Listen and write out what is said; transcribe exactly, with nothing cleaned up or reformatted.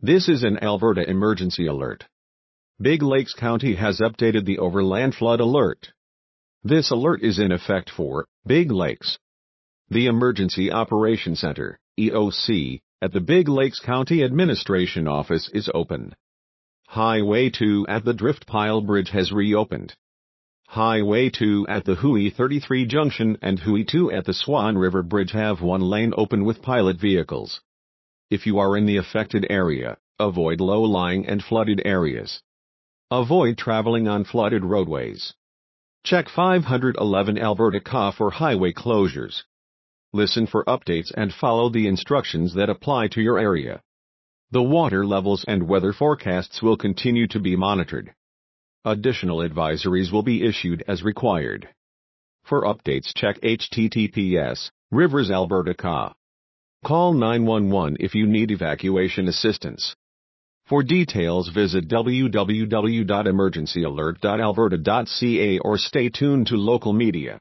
This is an Alberta emergency alert. Big Lakes County has updated the overland flood alert. This alert is in effect for Big Lakes. The Emergency Operations Center, E O C, at the Big Lakes County Administration Office is open. Highway two at the Driftpile Bridge has reopened. Highway two at the Huey thirty-three Junction and Huey two at the Swan River Bridge have one lane open with pilot vehicles. If you are in the affected area, avoid low-lying and flooded areas. Avoid traveling on flooded roadways. Check five eleven Alberta C A for highway closures. Listen for updates and follow the instructions that apply to your area. The water levels and weather forecasts will continue to be monitored. Additional advisories will be issued as required. For updates, check H T T P S Rivers Alberta C A. Call nine one one if you need evacuation assistance. For details, visit w w w dot emergency alert dot alberta dot c a or stay tuned to local media.